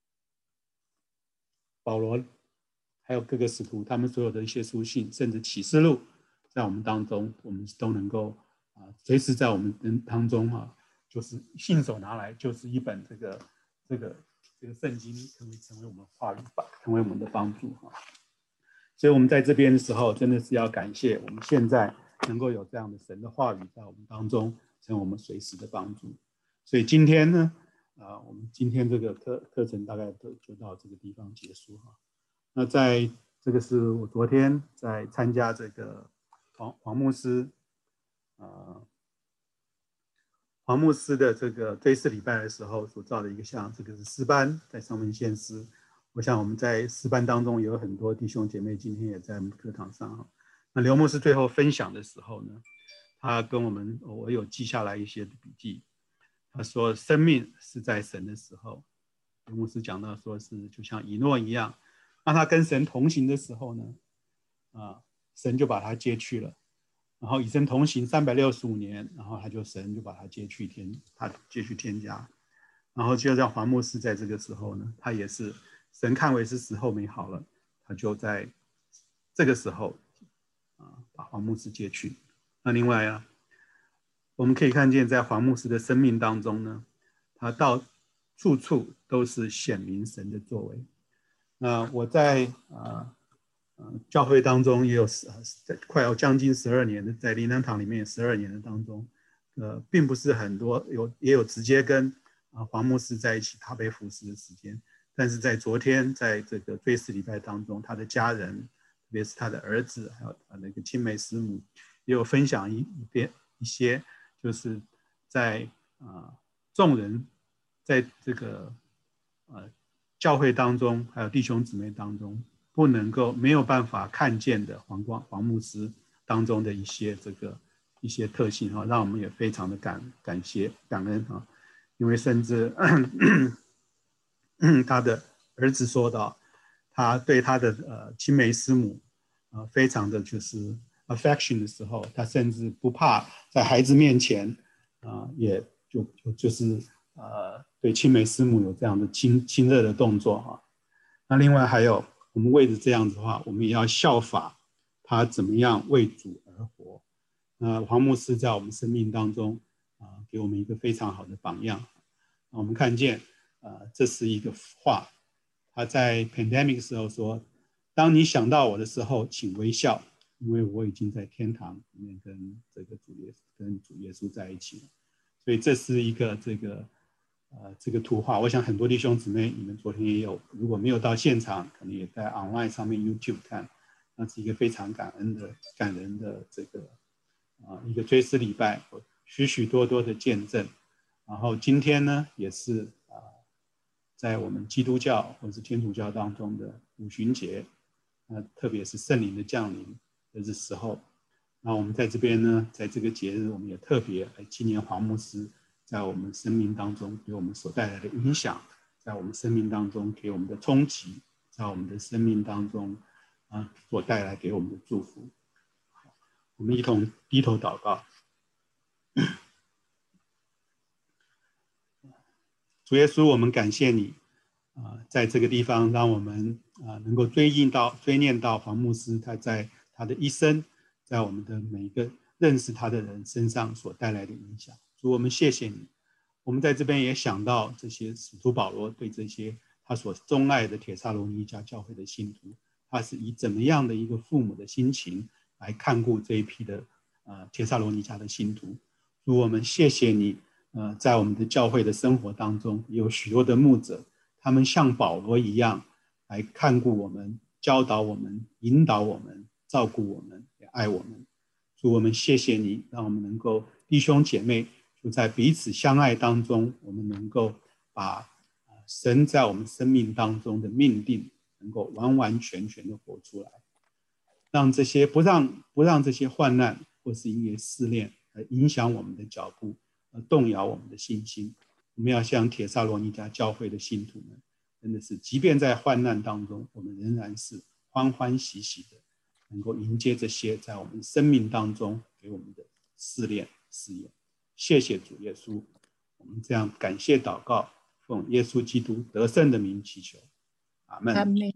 保罗还有各个使徒，他们所有的一些书信，甚至启示录，在我们当中，我们都能够啊，随时在我们当中啊，就是信手拿来，就是一本这个这个这个圣经，可以成为我们话语，成为我们的帮助哈。所以我们在这边的时候，真的是要感谢我们现在能够有这样的神的话语在我们当中，成为我们随时的帮助。所以今天呢，啊，我们今天这个课课程大概就就到这个地方结束哈。那在这个是我昨天在参加这个黄黄牧师，呃，黄牧师的这个追思礼拜的时候所造的一个像，这个是诗班在上面献诗。我想我们在诗班当中有很多弟兄姐妹今天也在我们课堂上。那刘牧师最后分享的时候呢，他跟我们，我有记下来一些笔记。 他说生命是在神的时候，牧师讲到说是就像以诺一样，当他跟神同行的时候呢，啊，神就把他接去了。然后与神同行三百六十五年，然后他就神就把他接去天，他接去天家。然后就像黄牧师在这个时候呢，他也是神看为是时候美好了，他就在这个时候啊把黄牧师接去。那另外啊，我们可以看见在黄牧师的生命当中呢，他到处处都是显明神的作为。那我在啊。呃，教会当中也有呃快要将近十二年的，在灵粮堂里面十二年的当中，呃，并不是很多，有也有直接跟啊、呃、黄牧师在一起他被服侍的时间，但是在昨天在这个追思礼拜当中，他的家人，特别是他的儿子，还有那个青梅师母，也有分享一一边一些，就是在啊、呃、众人在这个呃教会当中，还有弟兄姊妹当中。不能够没有办法看见的黄光黄牧师当中的一些这个一些特性哈，让我们也非常的感感谢感恩哈，因为甚至他的儿子说到，他对他的呃青梅师母呃非常的就是 affection 的时候，他甚至不怕在孩子面前啊、呃，也就就就是呃对青梅师母有这样的亲亲热的动作哈。那另外还有。我们为了这样子的话，我们也要效法他怎么样为主而活。那黄牧师在我们生命当中啊、呃，给我们一个非常好的榜样。我们看见啊、呃，这是一个话，他在 pandemic 的时候说：“当你想到我的时候，请微笑，因为我已经在天堂里面跟这个主耶跟主耶稣在一起了。”所以这是一个这个。呃，这个图画，我想很多弟兄姊妹，你们昨天也有，如果没有到现场，可能也在 online 上面 YouTube 看，那是一个非常感恩的、感人的这个啊、呃、一个追思礼拜，许许多多的见证。然后今天呢，也是啊、呃，在我们基督教或是天主教当中的五旬节，那、呃、特别是圣灵的降临的这时候，那我们在这边呢，在这个节日，我们也特别来纪念黄牧师。在我们生命当中给我们所带来的影响，在我们生命当中给我们的冲击，在我们的生命当中啊所带来给我们的祝福。我们一同低头祷告。主耶稣，我们感谢你啊，在这个地方让我们啊能够追忆到、追念到黄牧师他在他的一生，在我们的每一个认识他的人身上所带来的影响。主，我们谢谢你。我们在这边也想到这些使徒保罗对这些他所钟爱的帖撒罗尼迦教会的信徒，他是以怎么样的一个父母的心情来看顾这一批的呃帖撒罗尼迦的信徒。主，我们谢谢你，呃，在我们的教会的生活当中，有许多的牧者，他们像保罗一样来看顾我们、教导我们、引导我们、照顾我们、也爱我们。主，我们谢谢你，让我们能够弟兄姐妹。就在彼此相爱当中，我们能够把神在我们生命当中的命定能够完完全全的活出来，让这些不让不让这些患难或是因为试炼而影响我们的脚步，而动摇我们的信心。我们要像帖撒罗尼迦教会的信徒们，真的是即便在患难当中，我们仍然是欢欢喜喜的，能够迎接这些在我们生命当中给我们的试炼试验。谢谢主耶稣，我们这样感谢祷告，奉耶稣基督得胜的名祈求，阿们。